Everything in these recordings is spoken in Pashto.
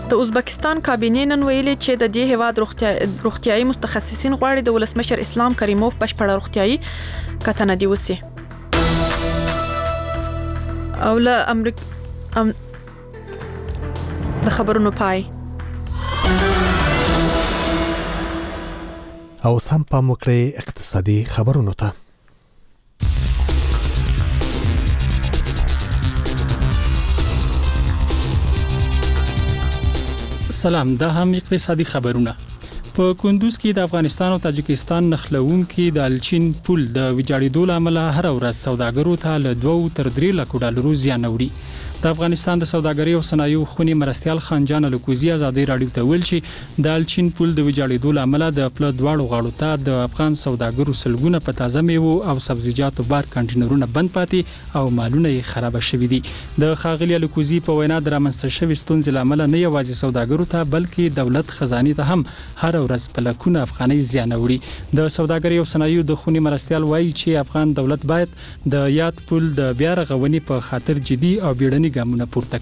د ازبکستان کابینې نن ویلي چې د دې هیواد روغتیايي متخصصین غواړي د ولسمشر اسلام کریموف بشپړه روغتیايي کتنه دی وسی. او له د خبرونو پای او سم پام وکړئ اقتصادي خبرونو ته. سلام، دا هم اقتصادي خبرونه. په کندوز کې د افغانستان او تاجکستان نخلوونکو د الچین پول د ویجاړېدو لامل هر ورځ سوداګرو ته له 2 تر 3 لک ډالرو زیان وړي. د افغانستان د سوداګرۍ او صنایعو خونی مرستيال خانجان الکوزی ازادي رادیو ته ویل چې د الچین پول د ویجاړېدو لامل د خپل دواړو غاړو ته د افغان سوداګرو سلګونه په تازه میوه او سبزیجاتو بار کانټینرونه بند پاتې او مالونه یې خراب شوي دي. د خاغلی الکوزی په وینا د رامنځته شوی ستونزې لامل نه یوازې سوداګرو ته بلکې دولت خزانه ته هم هر ورځ په لکونه افغاني زیان وړي. د سوداګرۍ او صنایعو د خونی مرستيال وایي چې افغان دولت باید د یاد پول د بیا رغونې په خاطر جدي او بیړني ګامونه پورته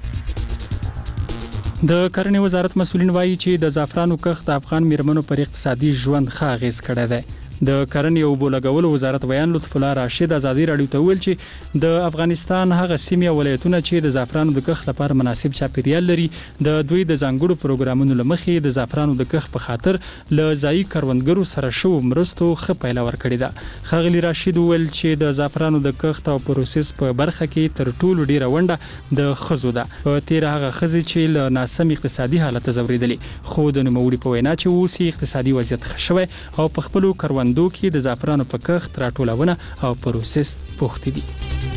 کړي. د کرنې وزارت مسؤلین وایي چې د زعفرانو کښت د افغان میرمنو پر اقتصادي ژوند ښه اغیز کړی دی. د کرنې او بولګولو وزارت ویان لطف الله راشد ازادي رادیو ته ویل چې د افغانستان هغه سیمې او ولایتونه چې د زعفرانو د کښت لپاره مناسب چاپیریال لري د دوی د ځانګړو پروګرامونو لمخې د زعفرانو د کښت په خاطر له ځایي کروندګرو سره شو مرستو ښه پیل ورکړی ده. خاغلی راشد ویل چې د زعفرانو د کښت او پروسس په برخه کې تر ټولو ډیره ونډه د خزو ده. په تیر هغه خزي چې له ناسم اقتصادي حالت زوریدلې خو د نوموړي په وینا چې اوس اقتصادي وضعیت ښه شوی او په خپل کروندو کې د زعفرانو په کښت راټولونه او پروسس پوښتې دي.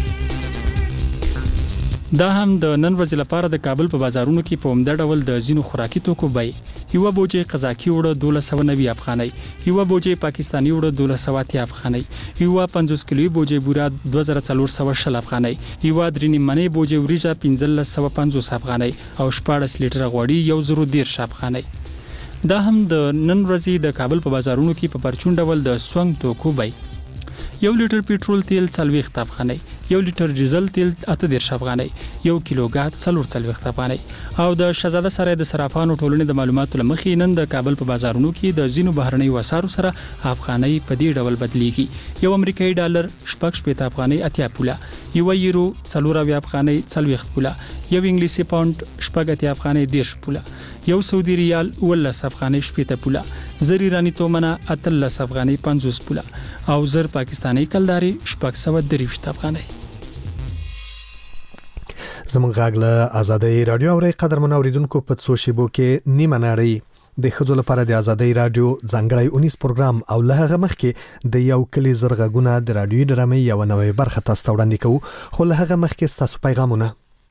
دا هم د نن ورځې لپاره د کابل په بازارونو کې په عمده ډول د ځینو خوراکي توکو بیې یو بوجي قزاقي وړه 1290 افغانۍ، یو بوجي پاکستاني وړه 1280 افغانۍ، یو 50 کیلو بوجي بورا 2410 افغانۍ، یو درې نیمه بوجي وریجه 1550 افغانۍ او 14 لیټر غوړي 1010 افغانۍ. دا هم د نن ورځې د کابل په بازارونو کې په پرچون ډول د سونګ توکو بیې 1 لیټر پېټرول تیل 40 افغانۍ، 1 لیټر ډیزل تیل 18 افغانۍ، 1 کیلو ګاز 40 افغانۍ. او د شهزاده سره د صرافانو ټولنې د معلوماتو لمخې نن د کابل په بازارونو کې د زینو بهرنۍ وسارو سره افغانۍ په دې ډول بدلیږي. یو امریکایي ډالر 60 افغانۍ 80 پوله، یو یورو 40 افغانۍ 40 پوله، یو انګلیسي پاوند 80 افغانۍ 10 پوله، یو سعودي ریال 19 افغانۍ 80 پوله، زر ایرانی تومنه 18 افغانۍ 50 پوله او زر پاکستاني کلداري 630 افغانۍ. زمونږ غاګ له آزادۍ رادیو اوري قدرمن اوریدونکو په څو شیبو کې نیمه نړۍ د خځو لپاره د آزادۍ رادیو ځانګړی 19 پروګرام او له هغه مخکې د یو کلی زرغونه د رادیو ډرامې یو نوې برخه تاسو ته وړاندې کوو. خو له هغه مخکې تاسو پیغامونه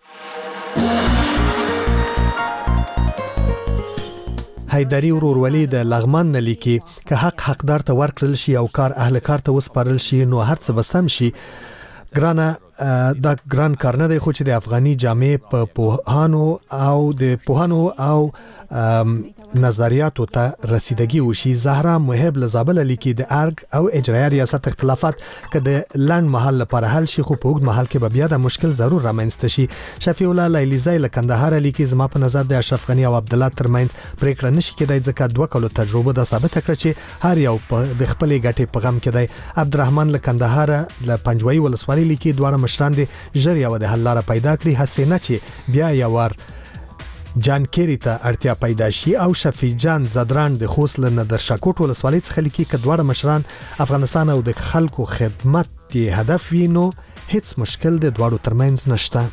حیدری ورورولي د لغمان نه لیکي که حقدار ته ورکړل شي او کار اهل کار ته وسپارل شي نو هر څه به سم شي. دا ګران کار نه دی خو چې د افغاني جامع په پوهانو او نظریاتو ته رسیدګي وشي. زهرا محب لزابل لیکي د ارګ او اجرایي ریاست اختلافات که د لنډ مهال لپاره حل شي خو په اوږد مهال کې به بیا د مشکل ضرور رامنځته شي. شفیع الله لیلیزای له کندهار لیکي زما په نظر د اشرف غنی او عبد الله ترمنځ پریکړه نشي کېدای ځکه 2 کلو تجربه د ثابت کړ چې هر یو د خپل ګټې په غم کې دی. عبدالرحمن له کندهار له پنجوي ولسوالۍ لیکي دواړه مشران دي ژر یو د حل لاره پیدا کړي حسینه چې بیا یو ور جان کیری ته اړتیا پیدا شي. او شفیع جان زدران د خوست له ندرشاکوټ ولسوالۍ څخه لیکي چې دواړه مشران افغانستان او د خلکو خدمت دی هدف وي نو هیڅ مشکل د دواړو ترمنځ نشته.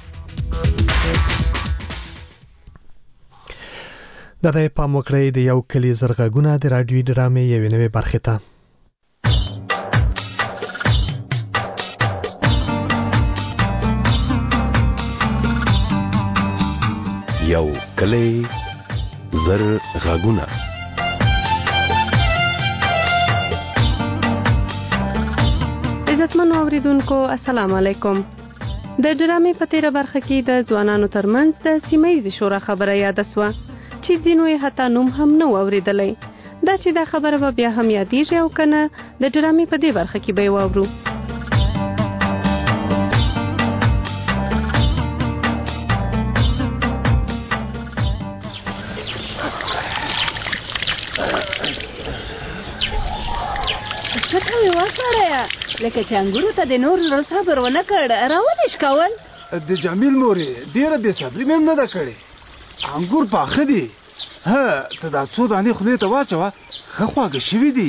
دا په موکړې د یو کلی زرغونه د رادیو ډرامې یو نوې برخه ته یو کلی زرغونه. عزتمنو اوریدونکو السلام علیکم. د ډرامې په تیره برخه کې د ځوانانو ترمنځ د سیمه‌ییزې شورا خبره یاده شوه چې ځینو یې حتی نوم هم نه اوریدلی. دا چې دا خبره به بیا هم یادېږي او کنه د ډرامې په دې برخه کې به یې واورو. سړیه لکه چې انګورو ته د نور زړه صبر ونه کړ راولې شکول د جمیل مورې ډېره بې صبري مې نه ده کړې انګور پاخه دي ته دا څو دانې خولې ته واچوه ښه خواږه شوي دي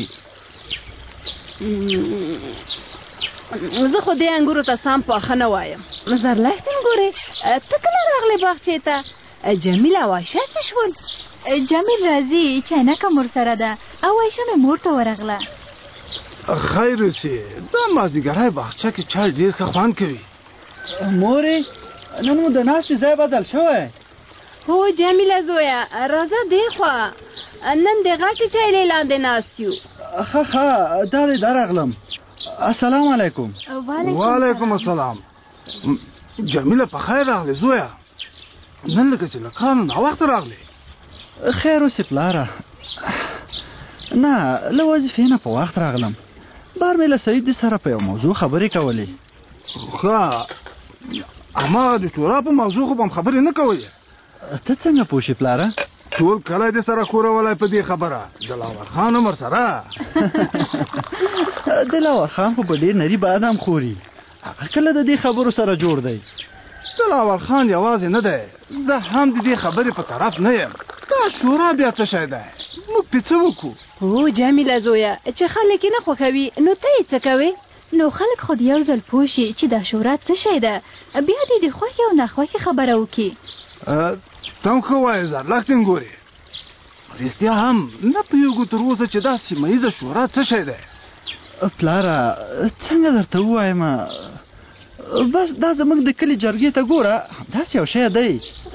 زه خو دې انګورو ته سم پاخه نه وایم زرلښت انګورې ته کله راغلې باغچې ته جمیل او عایشه څه شول جمیل راځي چاینکه مور سره ده او عایشه مې مور ته ورغله خیر اوسې دا مازدیګری باغچه کې چای ډېر ښه خوند کوي مورې نن مو د ناستې ځای بدل شوی هو جمیله زویه راځه دې خوا نن د غټې چایلې لاندې ناست یو ښه دا دی درغلم السلام علیکم وعلیکم السلام جمیله په خیر راغلې زویه نن لکه چې له کار نه ناوخته راغلې خیر اوسې پلاره نه له وظیفې نه په وخت راغلم بار مې له سعید سره په یو موضوع خبرې کولې ښه اما د شورا په موضوع خو به هم خبرې نه کولې ته څنګه پوه شې پلاره ټول کلی دې سره کورولی په دې خبره دلاور خان عمر سره دلاور خان خو په ډېر نري بادام خوري هغه کله د دې خبرو سره جوړ دی دلاور خان یوازې نه دی زه هم د دې خبرې په طرف نه یم دا شورا بیا څه شی دی موږ پې څه وکړو هو جمیله زویه چې خلک یې نه خوښوي نو ته یې څه کوې نو خلک خو د یو ځل پوه شي چې دا شهرت څه شی ده بیا دې د خوښې او ناخوښې خبره وکړي ته هم ښه وایې زرلښت انګورې رښتیا هم نه پوهېږو تر اوسه چې دا سیمه ییزه شورا څه شی دی پلاره څنګه درته ووایم بس دا زموږ د کلي جرګې ته ګوره داسې یو شی دی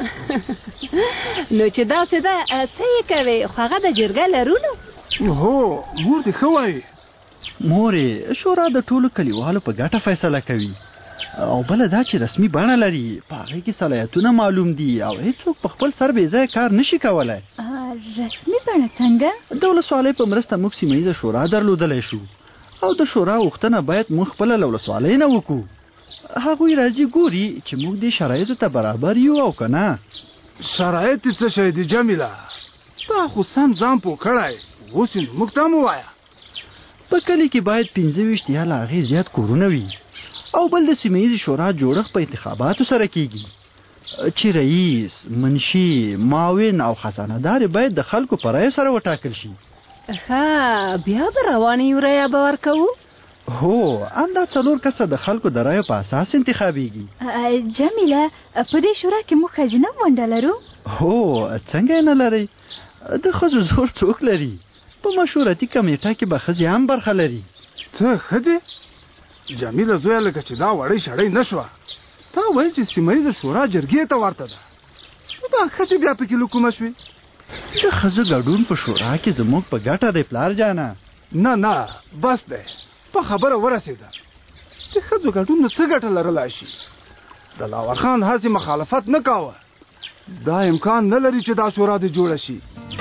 نو چې داسې ده څه یې کوې خو هغه د جرګه لرونو هو مور دې ښه وایي مورې شورا د ټولو کلیوالو په ګټه فیصله کوي او بله دا چې رسمي بڼه لري په هغې کې صلاحیتونه معلوم دي او هېڅوک په خپل سر بې ځایه کار نشي کولی رسمي بڼه څنګه د ولسوالۍ په مرسته موږ سیمه ییزه شورا درلودلی شو او د شورا غوښتنه باید موږ خپله له ولسوالۍ نه وکړو هغوی راځي ګوري چې موږ دې شرایطو ته برابر یو او که نه شرایط څه شی دي جمیله تا خو سم ځان پوه کړی اوس نو موږ ته هم ووایه په کلي کې باید 25 یا له هغې زیات کورونه وي او بل د سیمه ییزې شورا جوړښت په انتخاباتو سره کیږي چې رئیس منشي معاون او خزانهدار باید د خلکو په رایو سره وټاکل شي ښه بیا به روانې یو رایه به ورکوو هو همدا 4 کسه د خلکو د رایو په اساس انتخابیږي جمیله په دې شورا کې موږ ښځینه ونډه لرو هو څنګه یې نه لرئ د ښځو زور څوک لري په مشورتي کمیټه کې به ښځې هم برخه لري ته ښه دی جمیله زویه لکه چې دا وړۍ شړۍ نه شوه تا ویل چې سیمه ییزه شورا جرګې ته ورته ده دا ښځې بیا پکې له کومه شوې د ښځو ګډون په شورا کې زموږ په ګټه دی پلار جانه نه بس دی په خبره ورسېده چې ښځو ګډون نو څه ګټه لرلی شي دلاور خان هسې مخالفت نه کاوه دا امکان نه لري چې دا شورا دې جوړه شي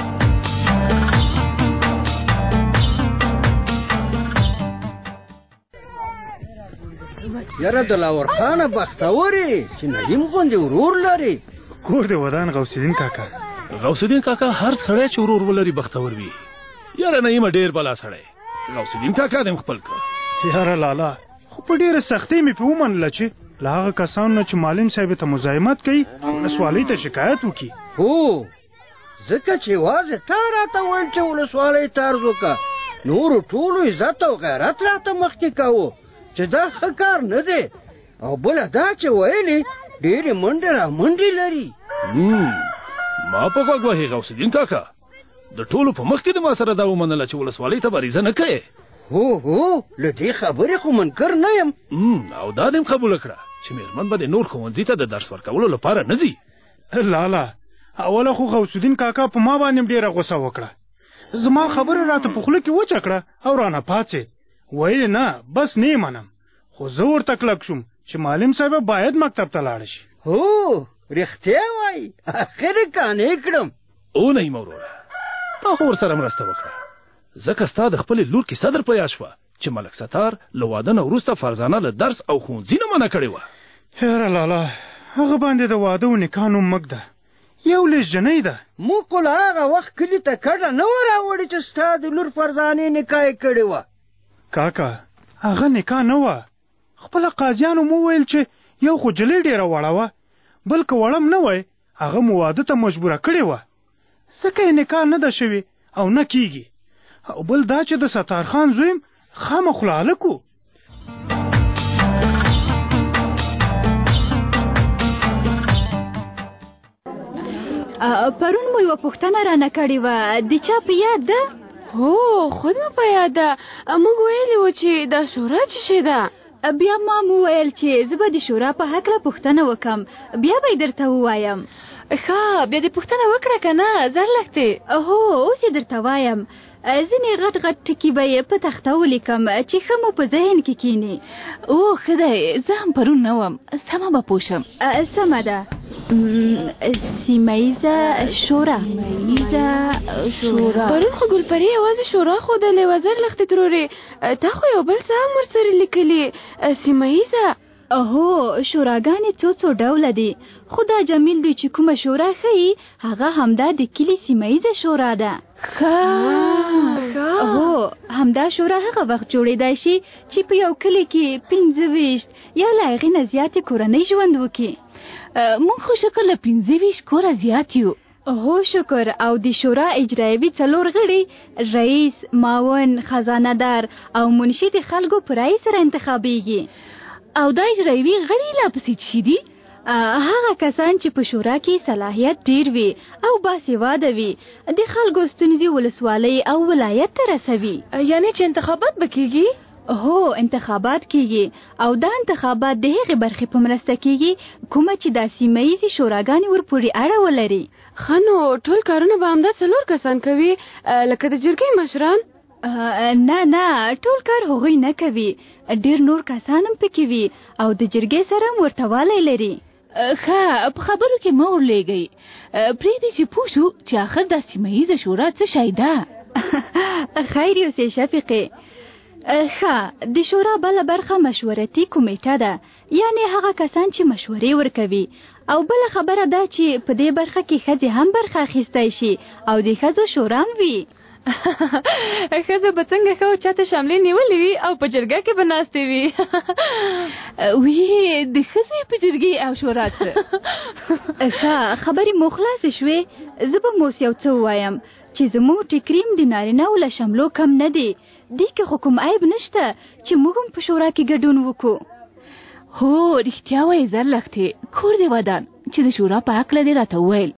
یاره دلاور خانه بختورې چې نعیم غوندې ورور لري کور دې ودان غوث الدین کاکا غوث الدین کاکا هر سړی چې ورور ولري بختور وي یاره نعیم ډېر بلا سړی غوث الدین کاکا دې خپل کړ یاره لالا خو په ډېره سختۍ مې پې ومنله چې له هغه کسانو نه چې معلم صاحب ته مزاحمت کوي ولسوالۍ ته شکایت وکړي هو ځکه چې یوازې تا راته ویل چې ولسوالۍ ته عرض وکړه نورو ټولو عزت او غیرت راته مخکې کوو چې دا ښه کار نه دی او بله دا چې ویلې ډېرې منډې را منډې لري ما په غوږ وهې غوث الدین کاکا د ټولو په مخ کې د ما سره دا ومنله چې ولسوالۍ ته بریزه نه کوې هو له دې خبرې خو منکر نه یم او دا دې هم قبوله کړه چې مېرمن به د نور ښوونځي ته د درس ورکولو لپاره نه ځي لالا اوله خو غوث الدین کاکا په ما باندې ډېره غوسه وکړه زما خبره راته په خوله کې وچه کړه او رانه پاڅېد ویل نه بس نه منم خو زه ورته کلک شوم چې معلم صاحب باید مکتب ته لاړ شي هو رښتیا وایي اخر یې قانع کړم او نعیم وروره تا خو ورسره مرسته وکړه ځکه ستا د خپلې لور کیسه در په یاد شوه چې ملک ستار له واده نه وروسته فرزانه له درس او ښوونځي نه منع کړې وه هیره لالا هغه باندې د واده و نکاح نوم مږ ده یو لیش جنۍ ده موږ خو له هغه وخت کلي ته کډه نه وه راوړې چې ستا د لور فرزانې نکاح یې کړې وه کاکا هغه نکاح نه وه. خپله قاضیانو مو ویل چې یو خو جلۍ ډېره وړه وه، بل که وړم نه وی هغه مو واده ته مجبوره کړې وه، ځکه یې نکاح نه ده شوې او نه کیږي. او بل دا چې د ستار خان زویم خامخوله هلک و. پرون مو یوه پوښتنه رانه کړې وه، د چا په یاد ده؟ هو خود مې په یاد ده. موږ ویلي وو چې دا شورا څه شی ده. بیا ما مو ویل چې زه به د شورا په هکله پوښتنه وکم، بیا به یې درته ووایم. ښه بیا دې پوښتنه وکړه که نه زرلښتې؟ هو اوس یې درته وایم. ځینې غټ غټ ټکي به یې په تخته ولیکم چې ښه مو په ذهن کې کیني. او ښه دی، زه هم پرون نه وم، سمه به پوه شم. سمه ده. سیمه شورا. پرون خو ګلپري یوازې شورا ښودلې وه زرلښتې ترورې، تا خو یو بل څه هم ورسره لیکلي، سیمه ییزه. هو شوراګانې څو ډوله دي، خو دا جمیل دوی چې کومه شورا ښیي هغه همدا د کلي سیمه ییزه شورا ده. هو همدا شورا هغه وخت جوړېدای شي چې په یو کلي کې 25 یا له هغې نه زیاتې کورنۍ ژوند وکړي. موږ خو شکر له 25 کوره زیات یو. هو شکر. او د شورا اجرایوي 4 غړي، رئیس، معاون، خزانه‌دار او منشي د خلکو په رأی سره انتخابیږي. او دا اجرایوي غړي لا پسې څه دي؟ هغه کسان چې په شورا کې صلاحیت ډیر وي او باسواده وي، د خلکو ستونزې ولسوالۍ او ولایت ته رسوي. یعنی چې انتخابات به کیږي؟ هو انتخابات کیږي او دا انتخابات د هغې برخې په مرسته کیږي کومه چې د سیمه ییزې شوراګانې ورپورې اړه ولري. ښه نو ټول کارونه به همدا 4 کسان کوي لکه د جرګې مشران؟ نه ټول کار هغوی نه کوي، ډیر نور کسان هم پکې وي او د جرګې سره هم ورته والی لري. ښه په خبرو کې مه ورلېږئ، پرېږدئ چې پوه شو چې آخر دا سیمه ییزه شورا څه شی ده. خیر یوسې شفیقې. ښه د شورا بله برخه مشورتي کمیټه ده، یعنی هغه کسان چې مشورې ورکوي. او بله خبره ده چې په دې برخه کې ښځې هم برخه اخیستی شي او د ښځو شورا هم وي. ښځه به څنګه ښه چاته شاملې نیولې وي او په جرګه کې به ناستې وي. وی د ښځې په جرګې او شورا څه؟ ښه خبرې مو خلاصې شوې. زه به مو یو څه ووایم چې زموږ ټیکریم د نارینه‌و له شملو کم نه دی. دې کې خو کوم عیب نشته چې موږ هم په شورا کې ګډون وکړو. هو رښتیا وایې زرلښتې، کور دې ودان چې د شورا په هکله دې راته وویل.